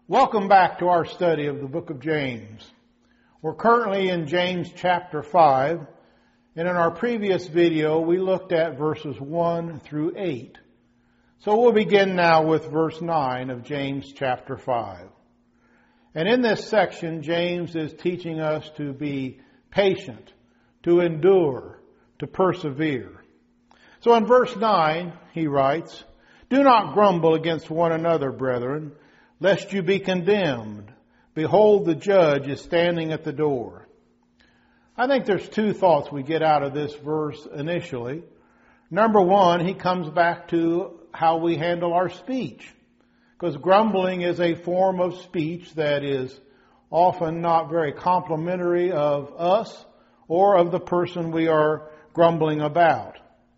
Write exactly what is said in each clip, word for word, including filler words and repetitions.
Welcome back to our study of the book of James. We're currently in James chapter five, and in our previous video we looked at verses one through eight. So we'll begin now with verse nine of James chapter five. And in this section, James is teaching us to be patient, to endure, to persevere. So in verse nine, he writes, "Do not grumble against one another, brethren, lest you be condemned. Behold, the judge is standing at the door." I think there's two thoughts we get out of this verse initially. Number one, he comes back to how we handle our speech. Because grumbling is a form of speech that is often not very complimentary of us or of the person we are grumbling about.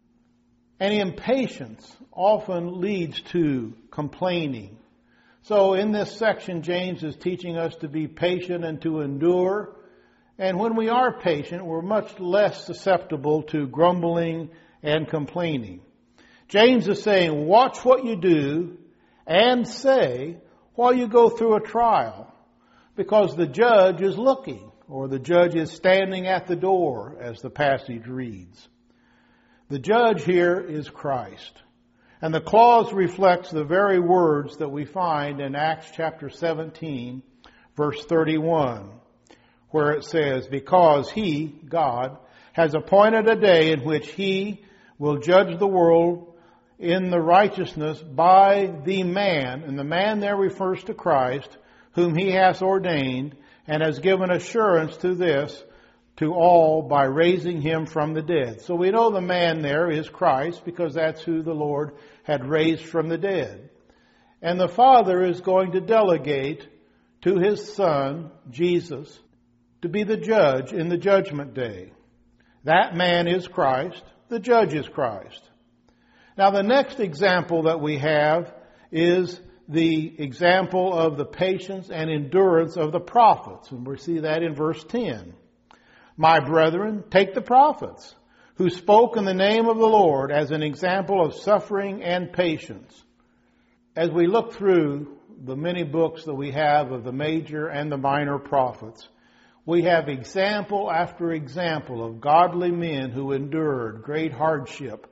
And impatience often leads to complaining. So in this section, James is teaching us to be patient and to endure. And when we are patient, we're much less susceptible to grumbling and complaining. James is saying, watch what you do and say while you go through a trial, because the judge is looking, or the judge is standing at the door, as the passage reads. The judge here is Christ. And the clause reflects the very words that we find in Acts chapter seventeen, verse thirty-one, where it says, "Because he, God, has appointed a day in which he will judge the world in the righteousness by the man," and the man there refers to Christ, "whom he has ordained, and has given assurance to this, to all by raising him from the dead." So we know the man there is Christ, because that's who the Lord had raised from the dead. And the Father is going to delegate to his Son, Jesus, to be the judge in the judgment day. That man is Christ. The judge is Christ. Now the next example that we have is the example of the patience and endurance of the prophets. And we see that in verse ten. "My brethren, take the prophets, who spoke in the name of the Lord, as an example of suffering and patience." As we look through the many books that we have of the major and the minor prophets, we have example after example of godly men who endured great hardship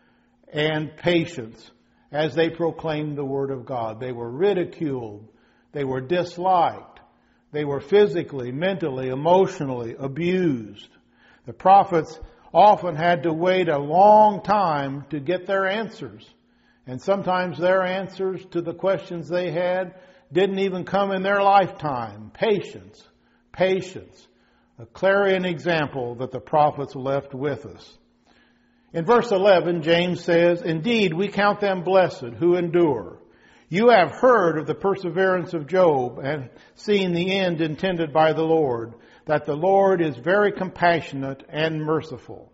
and patience as they proclaimed the Word of God. They were ridiculed. They were disliked. They were physically, mentally, emotionally abused. The prophets often had to wait a long time to get their answers. And sometimes their answers to the questions they had didn't even come in their lifetime. Patience, patience. A clarion example that the prophets left with us. In verse eleven, James says, "Indeed, we count them blessed who endure. You have heard of the perseverance of Job and seen the end intended by the Lord, that the Lord is very compassionate and merciful."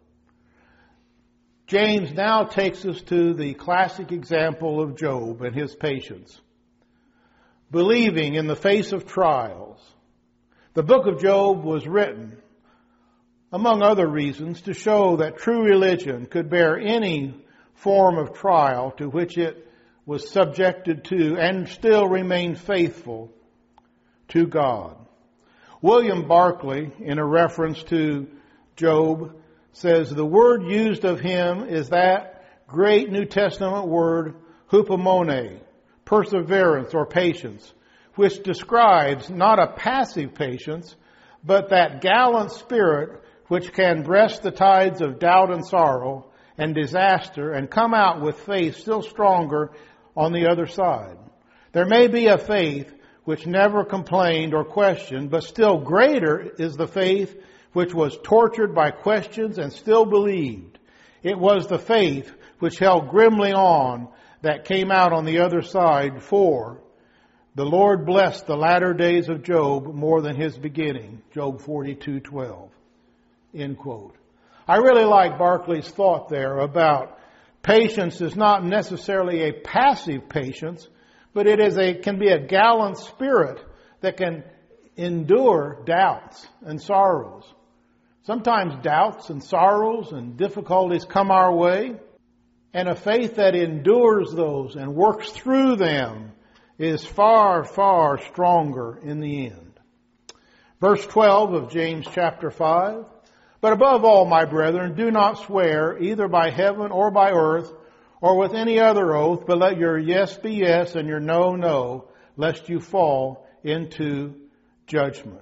James now takes us to the classic example of Job and his patience. Believing in the face of trials. The book of Job was written, among other reasons, to show that true religion could bear any form of trial to which it was subjected to and still remain faithful to God. William Barclay, in a reference to Job, says the word used of him is that great New Testament word hupomone, perseverance or patience, which describes not a passive patience, but that gallant spirit which can breast the tides of doubt and sorrow and disaster and come out with faith still stronger on the other side. There may be a faith which never complained or questioned, but still greater is the faith which was tortured by questions and still believed. It was the faith which held grimly on that came out on the other side, for the Lord blessed the latter days of Job more than his beginning. Job forty-two twelve. End quote. I really like Barclay's thought there about patience is not necessarily a passive patience, but it is a can be a gallant spirit that can endure doubts and sorrows. Sometimes doubts and sorrows and difficulties come our way, and a faith that endures those and works through them is far, far stronger in the end. Verse twelve of James chapter five, "But above all, my brethren, do not swear either by heaven or by earth or with any other oath, but let your yes be yes and your no, no, lest you fall into judgment."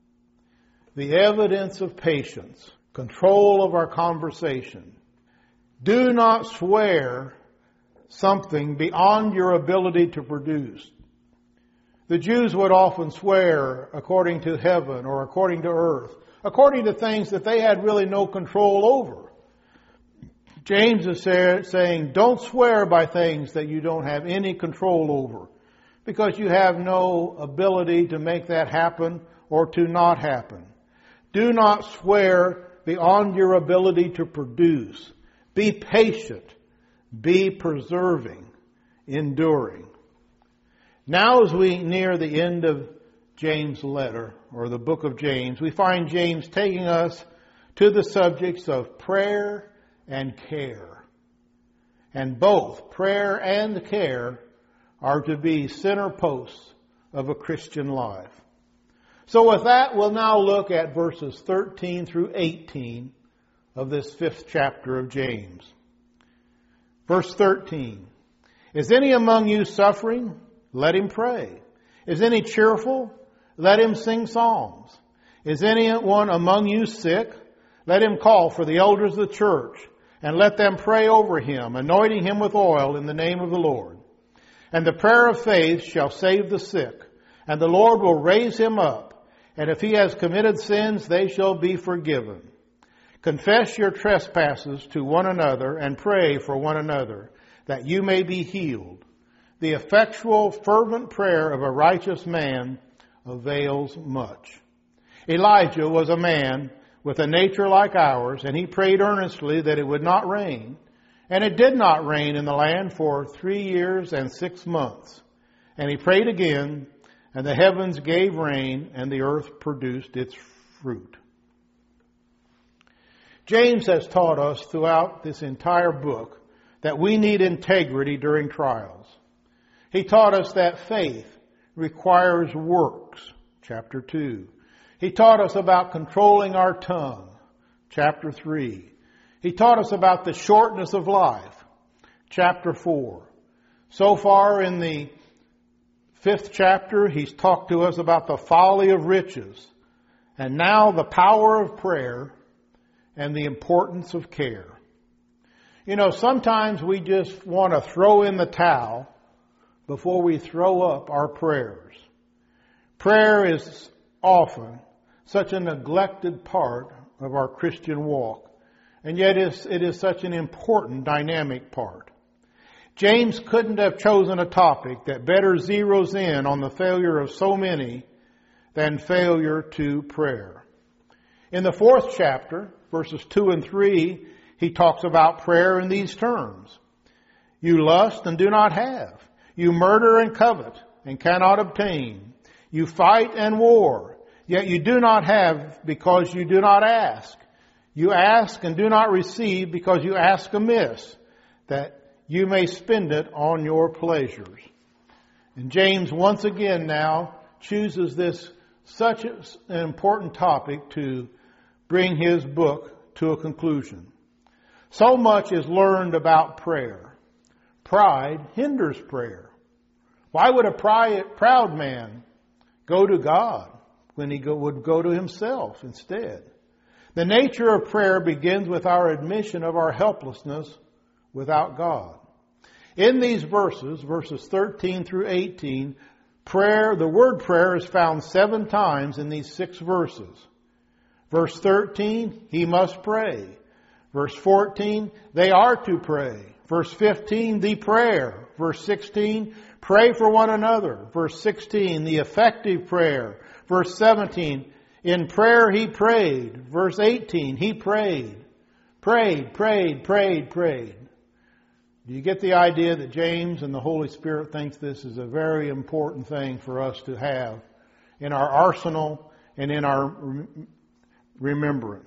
The evidence of patience, control of our conversation. Do not swear something beyond your ability to produce. The Jews would often swear according to heaven or according to earth, according to things that they had really no control over. James is saying, don't swear by things that you don't have any control over, because you have no ability to make that happen or to not happen. Do not swear beyond your ability to produce. Be patient. Be persevering, enduring. Now as we near the end of James' letter, or the book of James, we find James taking us to the subjects of prayer and care. And both prayer and care are to be center posts of a Christian life. So with that, we'll now look at verses thirteen through eighteen of this fifth chapter of James. Verse thirteen, "Is any among you suffering? Let him pray. Is any cheerful? Let him sing psalms. Is anyone among you sick? Let him call for the elders of the church, and let them pray over him, anointing him with oil in the name of the Lord. And the prayer of faith shall save the sick, and the Lord will raise him up. And if he has committed sins, they shall be forgiven. Confess your trespasses to one another and pray for one another, that you may be healed. The effectual, fervent prayer of a righteous man avails much." Elijah was a man with a nature like ours, and he prayed earnestly that it would not rain. And it did not rain in the land for three years and six months. And he prayed again, and the heavens gave rain, and the earth produced its fruit. James has taught us throughout this entire book that we need integrity during trials. He taught us that faith requires works, chapter two. He taught us about controlling our tongue, chapter three. He taught us about the shortness of life, chapter four. So far in the fifth chapter, he's talked to us about the folly of riches, and now the power of prayer and the importance of care. You know, sometimes we just want to throw in the towel before we throw up our prayers. Prayer is often such a neglected part of our Christian walk, and yet it is such an important dynamic part. James couldn't have chosen a topic that better zeroes in on the failure of so many than failure to prayer. In the fourth chapter, verses two and three, he talks about prayer in these terms. "You lust and do not have. You murder and covet and cannot obtain. You fight and war, yet you do not have because you do not ask. You ask and do not receive because you ask amiss, that you may spend it on your pleasures." And James once again now chooses this such an important topic to bring his book to a conclusion. So much is learned about prayer. Pride hinders prayer. Why would a proud man go to God when he would go to himself instead? The nature of prayer begins with our admission of our helplessness without God. In these verses, verses thirteen through eighteen, prayer, the word prayer is found seven times in these six verses. Verse thirteen, he must pray. Verse fourteen, they are to pray. Verse fifteen, the prayer. Verse sixteen, pray for one another. Verse sixteen, the effective prayer. Verse seventeen, in prayer he prayed. Verse eighteen, he prayed. Prayed, prayed, prayed, prayed. Do you get the idea that James and the Holy Spirit thinks this is a very important thing for us to have in our arsenal and in our remembrance?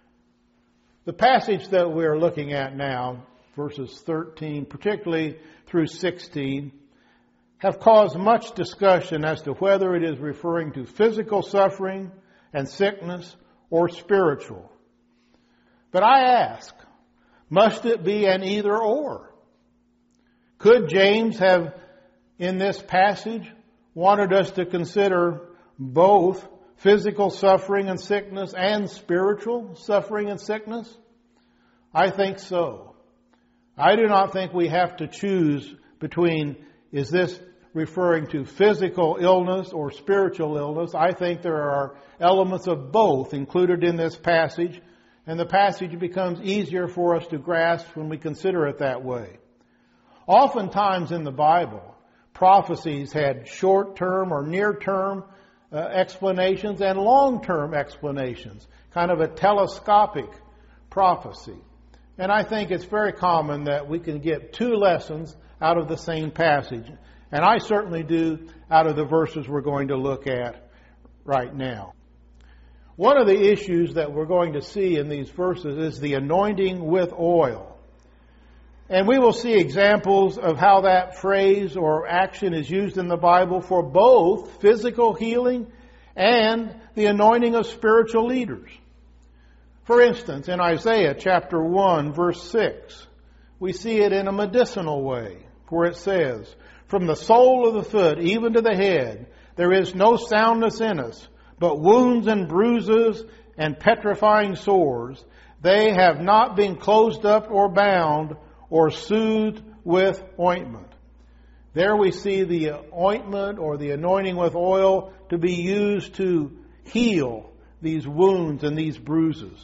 The passage that we are looking at now, verses thirteen, particularly through sixteen, have caused much discussion as to whether it is referring to physical suffering and sickness or spiritual. But I ask, must it be an either or? Could James have, in this passage, wanted us to consider both physical suffering and sickness and spiritual suffering and sickness? I think so. I do not think we have to choose between, is this referring to physical illness or spiritual illness? I think there are elements of both included in this passage, and the passage becomes easier for us to grasp when we consider it that way. Oftentimes in the Bible, prophecies had short-term or near-term uh, explanations and long-term explanations, kind of a telescopic prophecy. And I think it's very common that we can get two lessons out of the same passage. And I certainly do out of the verses we're going to look at right now. One of the issues that we're going to see in these verses is the anointing with oil. And we will see examples of how that phrase or action is used in the Bible for both physical healing and the anointing of spiritual leaders. For instance, in Isaiah chapter one, verse six, we see it in a medicinal way, where it says, "From the sole of the foot even to the head, there is no soundness in us, but wounds and bruises and petrifying sores. They have not been closed up or bound or soothed with ointment." There we see the ointment or the anointing with oil to be used to heal these wounds and these bruises.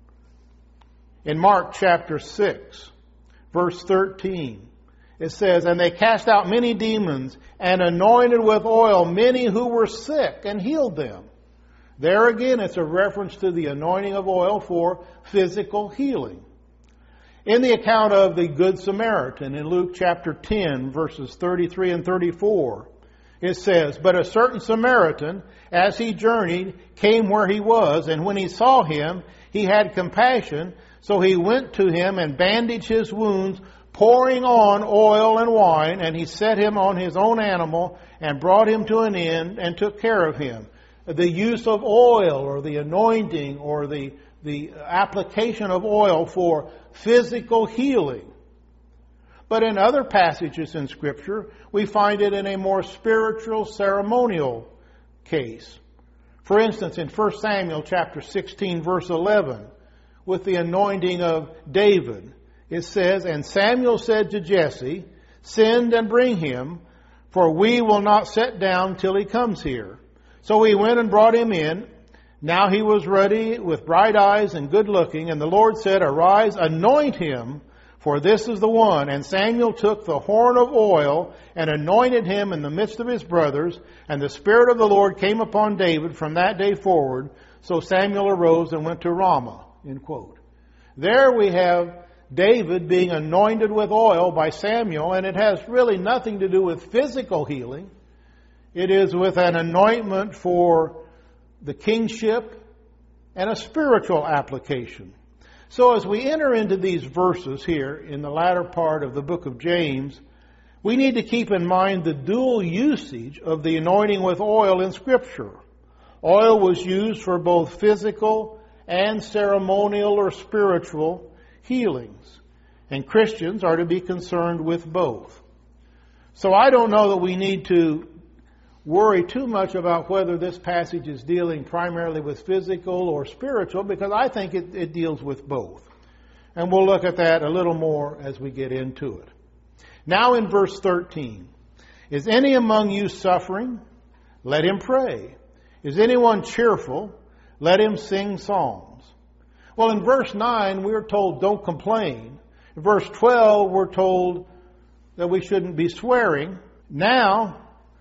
In Mark chapter six, verse thirteen, it says, "And they cast out many demons and anointed with oil many who were sick and healed them." There again, it's a reference to the anointing of oil for physical healing. In the account of the Good Samaritan in Luke chapter ten, verses thirty-three and thirty-four, it says, "But a certain Samaritan, as he journeyed, came where he was, and when he saw him, he had compassion. So he went to him and bandaged his wounds, pouring on oil and wine, and he set him on his own animal and brought him to an inn and took care of him." The use of oil or the anointing or the, the application of oil for physical healing. But in other passages in Scripture, we find it in a more spiritual, ceremonial case. For instance, in First Samuel chapter sixteen, verse eleven, with the anointing of David, it says, "And Samuel said to Jesse, 'Send and bring him, for we will not sit down till he comes here.' So he went and brought him in. Now he was ruddy, with bright eyes and good looking. And the Lord said, 'Arise, anoint him, for this is the one.' And Samuel took the horn of oil and anointed him in the midst of his brothers. And the Spirit of the Lord came upon David from that day forward. So Samuel arose and went to Ramah." End quote. There we have David being anointed with oil by Samuel, and it has really nothing to do with physical healing. It is with an anointment for the kingship and a spiritual application. So as we enter into these verses here in the latter part of the book of James, we need to keep in mind the dual usage of the anointing with oil in Scripture. Oil was used for both physical and ceremonial or spiritual healings. And Christians are to be concerned with both. So I don't know that we need to worry too much about whether this passage is dealing primarily with physical or spiritual, because I think it, it deals with both. And we'll look at that a little more as we get into it. Now in verse thirteen, "Is any among you suffering? Let him pray. Is anyone cheerful? Let him sing psalms." Well, in verse nine, we're told don't complain. In verse twelve, we're told that we shouldn't be swearing. Now,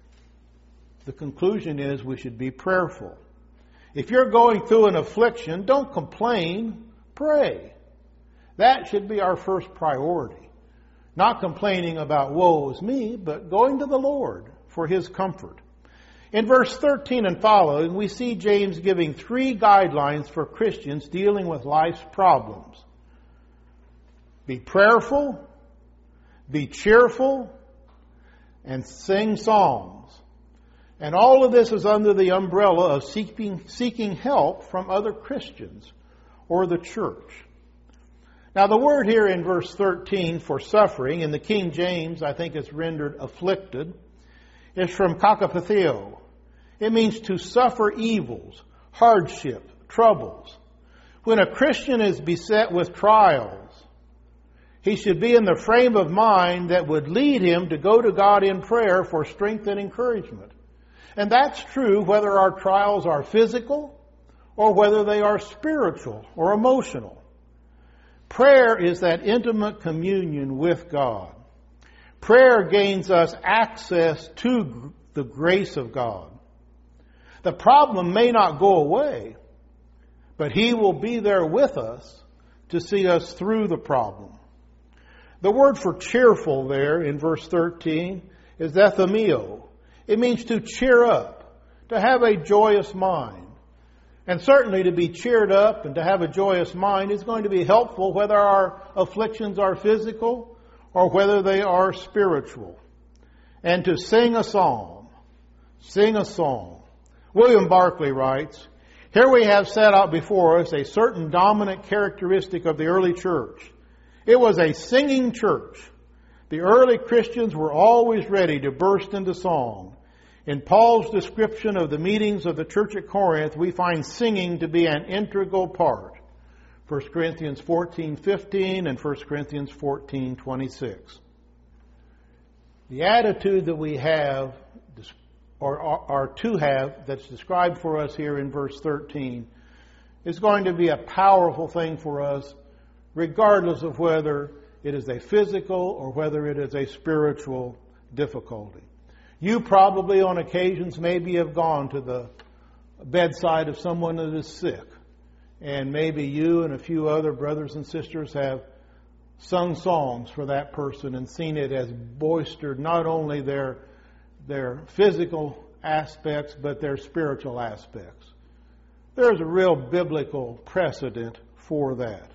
the conclusion is we should be prayerful. If you're going through an affliction, don't complain, pray. That should be our first priority. Not complaining about woe is me, but going to the Lord for His comfort. In verse thirteen and following, we see James giving three guidelines for Christians dealing with life's problems. Be prayerful, be cheerful, and sing psalms. And all of this is under the umbrella of seeking, seeking help from other Christians or the church. Now the word here in verse thirteen for suffering, in the King James I think it's rendered afflicted, is from kakapatheo. It means to suffer evils, hardship, troubles. When a Christian is beset with trials, he should be in the frame of mind that would lead him to go to God in prayer for strength and encouragement. And that's true whether our trials are physical or whether they are spiritual or emotional. Prayer is that intimate communion with God. Prayer gains us access to the grace of God. The problem may not go away, but He will be there with us to see us through the problem. The word for cheerful there in verse thirteen is ethemio. It means to cheer up, to have a joyous mind. And certainly to be cheered up and to have a joyous mind is going to be helpful whether our afflictions are physical or whether they are spiritual. And to sing a psalm, sing a song. William Barclay writes, "Here we have set out before us a certain dominant characteristic of the early church. It was a singing church. The early Christians were always ready to burst into song. In Paul's description of the meetings of the church at Corinth, we find singing to be an integral part. First Corinthians fourteen fifteen and First Corinthians fourteen twenty-six. The attitude that we have, or are to have, that's described for us here in verse thirteen, is going to be a powerful thing for us, regardless of whether it is a physical or whether it is a spiritual difficulty. You probably on occasions maybe have gone to the bedside of someone that is sick. And maybe you and a few other brothers and sisters have sung songs for that person and seen it as boistered not only their, their physical aspects, but their spiritual aspects. There's a real biblical precedent for that.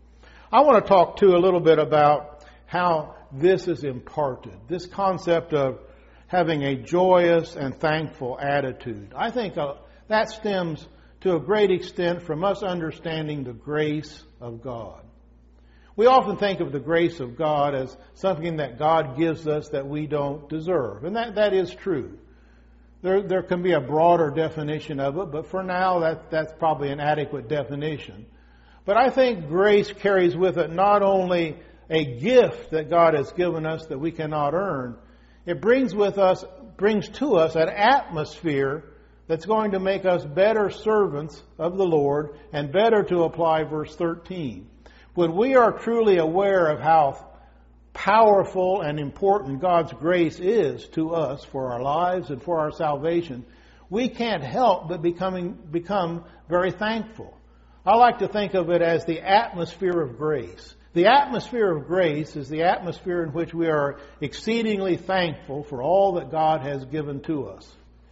I want to talk too a little bit about how this is imparted. This concept of having a joyous and thankful attitude. I think uh, that stems to a great extent from us understanding the grace of God. We often think of the grace of God as something that God gives us that we don't deserve. And that, that is true. There, there can be a broader definition of it, but for now that, that's probably an adequate definition. But I think grace carries with it not only a gift that God has given us that we cannot earn, it brings with us, brings to us an atmosphere that's going to make us better servants of the Lord and better to apply verse thirteen. When we are truly aware of how powerful and important God's grace is to us for our lives and for our salvation, we can't help but becoming, become very thankful. I like to think of it as the atmosphere of grace. The atmosphere of grace is the atmosphere in which we are exceedingly thankful for all that God has given to us.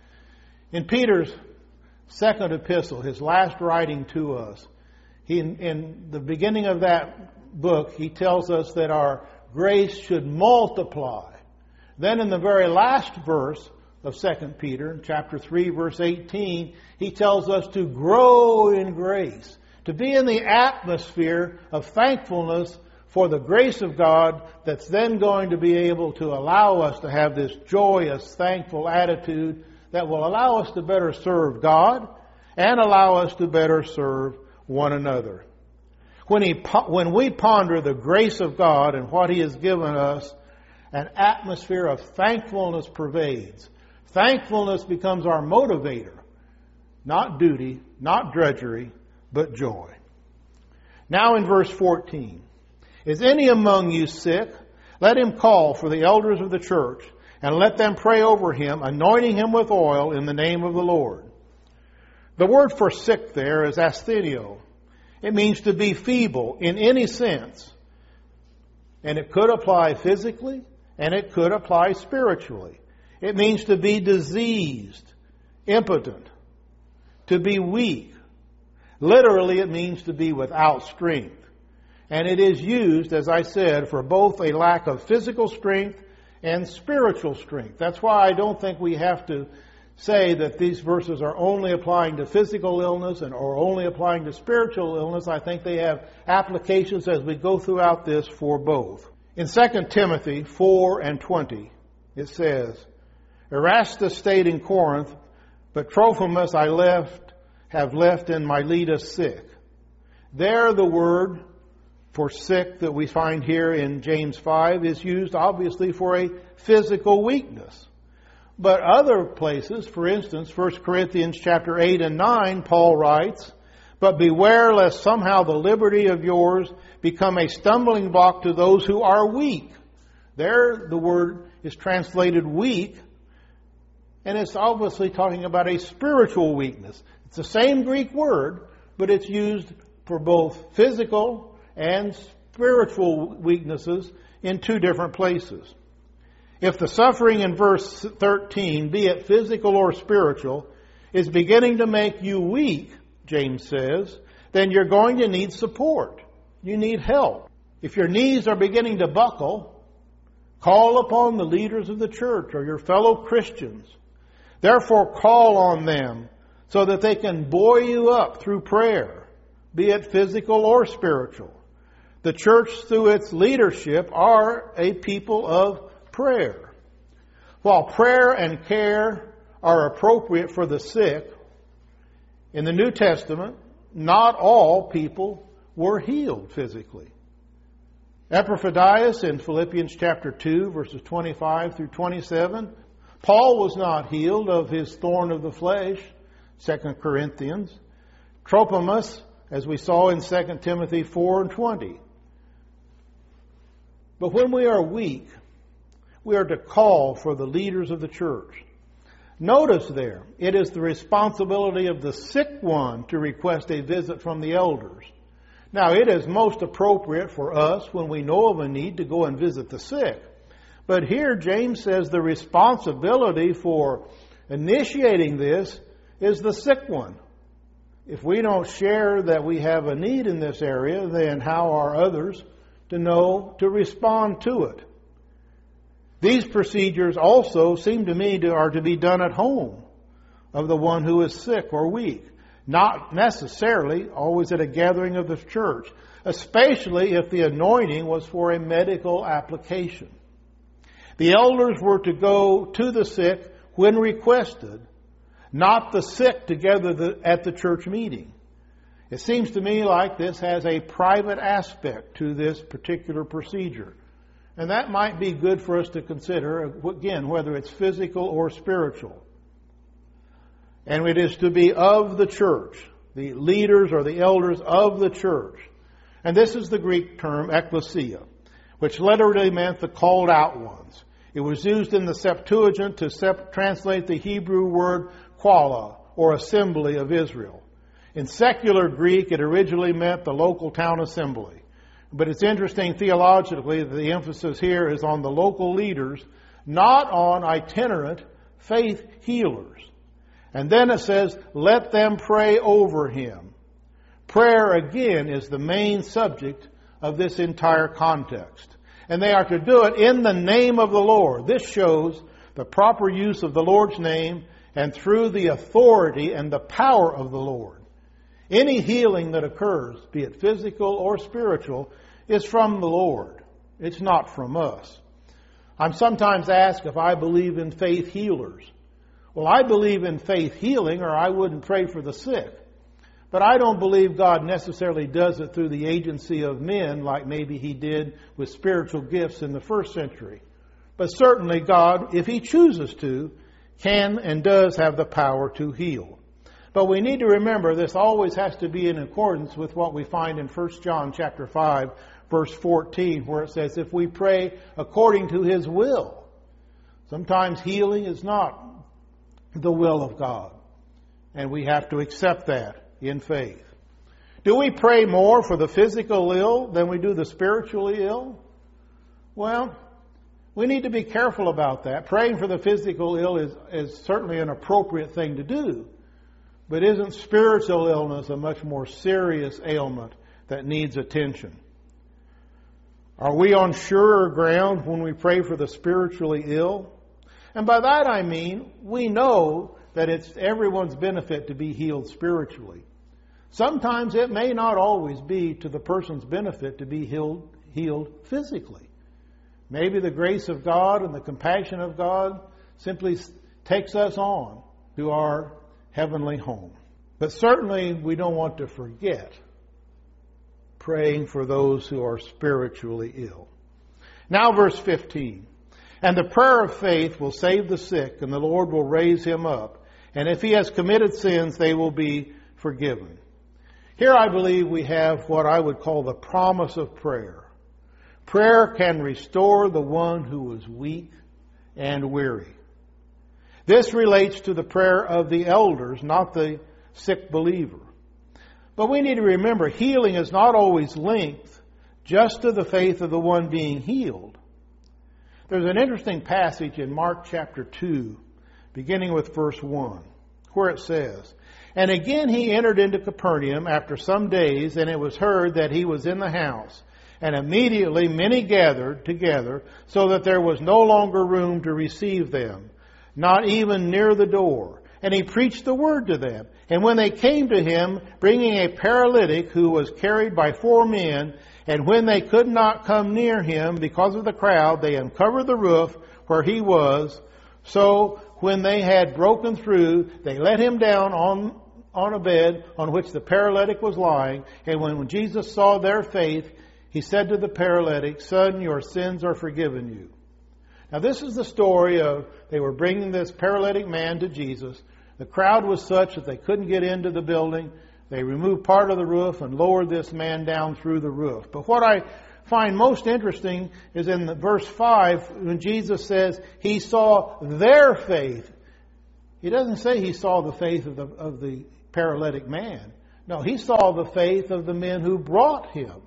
In Peter's second epistle, his last writing to us, he, in the beginning of that book, he tells us that our grace should multiply. Then in the very last verse of Second Peter, chapter three, verse eighteen, he tells us to grow in grace. To be in the atmosphere of thankfulness for the grace of God that's then going to be able to allow us to have this joyous, thankful attitude that will allow us to better serve God and allow us to better serve one another. When, he, when we ponder the grace of God and what He has given us, an atmosphere of thankfulness pervades. Thankfulness becomes our motivator, not duty, not drudgery, but joy. Now in verse fourteen, is any among you sick? Let him call for the elders of the church, and let them pray over him, anointing him with oil in the name of the Lord. The word for sick there is asthenio. It means to be feeble in any sense. And it could apply physically, and it could apply spiritually. It means to be diseased, impotent, to be weak. Literally, it means to be without strength. And it is used, as I said, for both a lack of physical strength and spiritual strength. That's why I don't think we have to say that these verses are only applying to physical illness and or only applying to spiritual illness. I think they have applications as we go throughout this for both. In Second Timothy four and twenty, it says, Erastus stayed in Corinth, but Trophimus I left, have left in Miletus sick. There the word for sick that we find here in James five is used obviously for a physical weakness. But other places, for instance, First Corinthians chapter eight and nine, Paul writes, But beware lest somehow the liberty of yours become a stumbling block to those who are weak. There the word is translated weak, and it's obviously talking about a spiritual weakness. It's the same Greek word, but it's used for both physical and spiritual weaknesses in two different places. If the suffering in verse thirteen, be it physical or spiritual, is beginning to make you weak, James says, then you're going to need support. You need help. If your knees are beginning to buckle, call upon the leaders of the church or your fellow Christians. Therefore, call on them so that they can buoy you up through prayer, be it physical or spiritual. The church, through its leadership, are a people of prayer. While prayer and care are appropriate for the sick, in the New Testament, not all people were healed physically. Epaphroditus in Philippians chapter two, verses twenty-five through twenty-seven, Paul was not healed of his thorn of the flesh, Second Corinthians. Trophimus, as we saw in Second Timothy four and twenty. But when we are weak, we are to call for the leaders of the church. Notice there, it is the responsibility of the sick one to request a visit from the elders. Now, it is most appropriate for us, when we know of a need, to go and visit the sick. But here, James says the responsibility for initiating this is the sick one. If we don't share that we have a need in this area, then how are others to know to respond to it? These procedures also seem to me to, are to be done at home of the one who is sick or weak, not necessarily always at a gathering of the church, especially if the anointing was for a medical application. The elders were to go to the sick when requested, not the sick together the, at the church meeting. It seems to me like this has a private aspect to this particular procedure. And that might be good for us to consider, again, whether it's physical or spiritual. And it is to be of the church, the leaders or the elders of the church. And this is the Greek term ekklesia, which literally meant the called out ones. It was used in the Septuagint to sep- translate the Hebrew word quala, or assembly of Israel. In secular Greek, it originally meant the local town assembly. But it's interesting theologically that the emphasis here is on the local leaders, not on itinerant faith healers. And then it says, let them pray over him. Prayer, again, is the main subject of this entire context. And they are to do it in the name of the Lord. This shows the proper use of the Lord's name and through the authority and the power of the Lord. Any healing that occurs, be it physical or spiritual, is from the Lord. It's not from us. I'm sometimes asked if I believe in faith healers. Well, I believe in faith healing, or I wouldn't pray for the sick. But I don't believe God necessarily does it through the agency of men like maybe He did with spiritual gifts in the first century. But certainly God, if He chooses to, can and does have the power to heal. But we need to remember this always has to be in accordance with what we find in First John chapter five, verse fourteen, where it says, if we pray according to His will. Sometimes healing is not the will of God. And we have to accept that in faith. Do we pray more for the physical ill than we do the spiritually ill? Well, we need to be careful about that. Praying for the physical ill is, is certainly an appropriate thing to do. But isn't spiritual illness a much more serious ailment that needs attention? Are we on surer ground when we pray for the spiritually ill? And by that I mean, we know that it's everyone's benefit to be healed spiritually. Sometimes it may not always be to the person's benefit to be healed, healed physically. Maybe the grace of God and the compassion of God simply takes us on to our heavenly home. But certainly we don't want to forget praying for those who are spiritually ill. Now verse fifteen. And the prayer of faith will save the sick, and the Lord will raise him up. And if he has committed sins, they will be forgiven. Here I believe we have what I would call the promise of prayer. Prayer can restore the one who is weak and weary. This relates to the prayer of the elders, not the sick believer. But we need to remember, healing is not always linked just to the faith of the one being healed. There's an interesting passage in Mark chapter two, beginning with verse one, where it says, And again he entered into Capernaum after some days, and it was heard that he was in the house. And immediately many gathered together, so that there was no longer room to receive them, not even near the door. And he preached the word to them. And when they came to him, bringing a paralytic who was carried by four men, and when they could not come near him because of the crowd, they uncovered the roof where he was. So when they had broken through, they let him down on, on a bed on which the paralytic was lying. And when, when Jesus saw their faith, he said to the paralytic, Son, your sins are forgiven you. Now this is the story of, they were bringing this paralytic man to Jesus. The crowd was such that they couldn't get into the building. They removed part of the roof and lowered this man down through the roof. But what I find most interesting is in the verse five, when Jesus says he saw their faith. He doesn't say he saw the faith of the, of the paralytic man. No, he saw the faith of the men who brought him.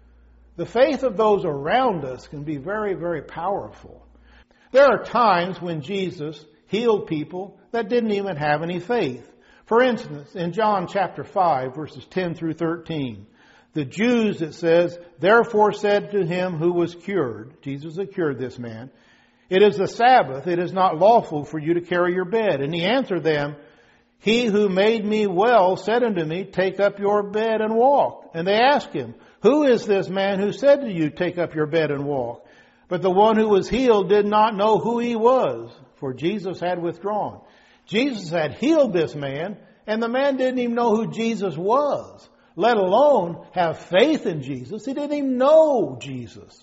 The faith of those around us can be very, very powerful. There are times when Jesus healed people that didn't even have any faith. For instance, in John chapter five, verses ten through thirteen, the Jews, it says, therefore said to him who was cured, Jesus had cured this man, It is the Sabbath, it is not lawful for you to carry your bed. And he answered them, He who made me well said unto me, Take up your bed and walk. And they asked him, Who is this man who said to you, Take up your bed and walk? But the one who was healed did not know who he was, for Jesus had withdrawn. Jesus had healed this man, and the man didn't even know who Jesus was, let alone have faith in Jesus. He didn't even know Jesus.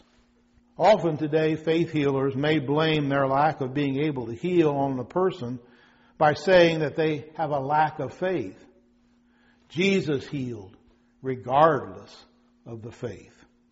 Often today, faith healers may blame their lack of being able to heal on the person by saying that they have a lack of faith. Jesus healed regardless of the faith.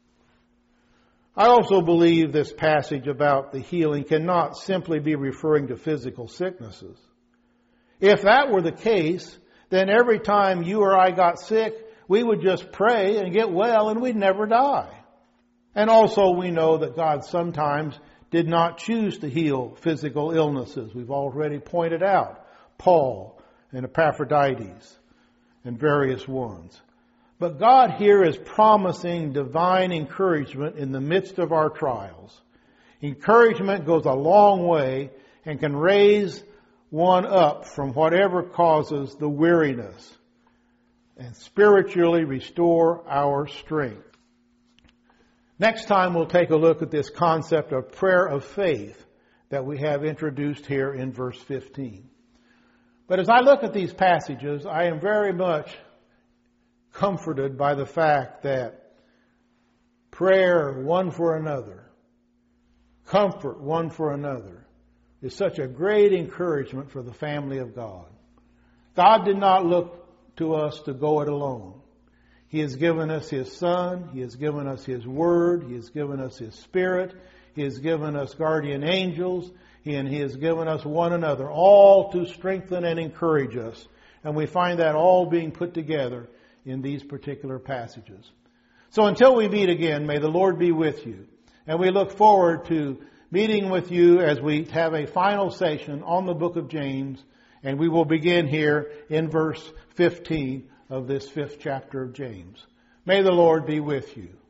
I also believe this passage about the healing cannot simply be referring to physical sicknesses. If that were the case, then every time you or I got sick, we would just pray and get well and we'd never die. And also we know that God sometimes did not choose to heal physical illnesses. We've already pointed out Paul and Epaphroditus and various ones. But God here is promising divine encouragement in the midst of our trials. Encouragement goes a long way and can raise one up from whatever causes the weariness and spiritually restore our strength. Next time we'll take a look at this concept of prayer of faith that we have introduced here in verse fifteen. But as I look at these passages, I am very much comforted by the fact that prayer one for another, comfort one for another, is such a great encouragement for the family of God. God did not look to us to go it alone. He has given us His Son. He has given us His Word. He has given us His Spirit. He has given us guardian angels. And He has given us one another, all to strengthen and encourage us. And we find that all being put together in these particular passages. So until we meet again, may the Lord be with you. And we look forward to meeting with you as we have a final session on the book of James. And we will begin here in verse fifteen of this fifth chapter of James. May the Lord be with you.